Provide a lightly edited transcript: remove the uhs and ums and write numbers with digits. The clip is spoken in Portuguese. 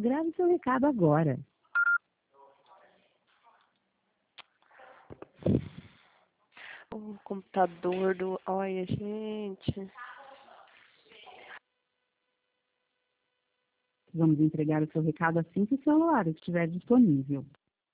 Grave seu recado agora. O computador do... Olha, gente. Vamos entregar o seu recado assim que o celular estiver disponível.